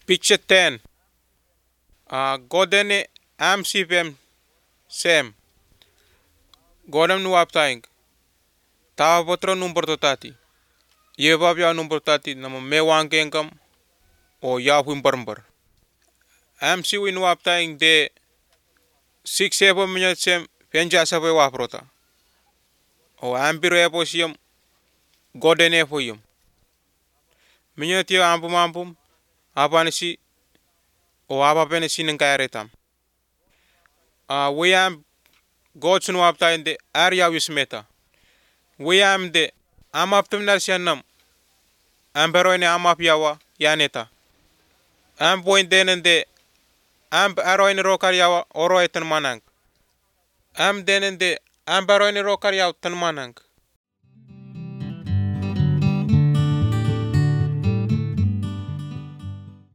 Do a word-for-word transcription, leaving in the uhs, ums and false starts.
Picture ten. Uh, Godene am sipem sem. Godam nu aptaing. Tawa potro number tati. Ye bab ya number tati nama mewang kengkam o ya huim barmbar. Am si win aptaing de six seven minutes sem penja sabe waprota. O am biro epo siam Godene po yum. Minute yo ampum ampum apanisi o apa penisi nengkairetam. Uh, we am God sunu aptaing de area wismeta. We am de amap tum narsianam ambero ini amap yawa yaneta am point denen de am aro ini rokar yawa oro etan manang am denen de am baro ini rokar yawa tan manang